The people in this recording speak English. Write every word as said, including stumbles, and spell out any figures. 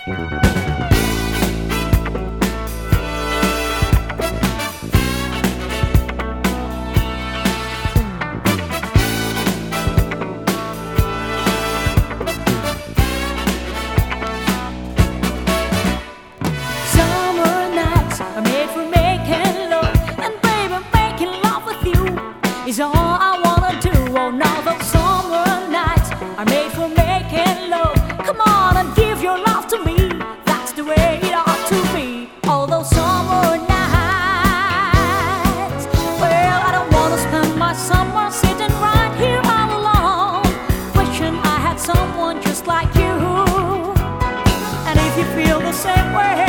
Is all I wanna do. Oh, now those summer nights are made for making love. Come on and give your love to me. That's the way it ought to be. All those summer nights. Well, I don't wanna spend my summer sitting right here all alone, wishing I had someone just like you. And if you feel the same way,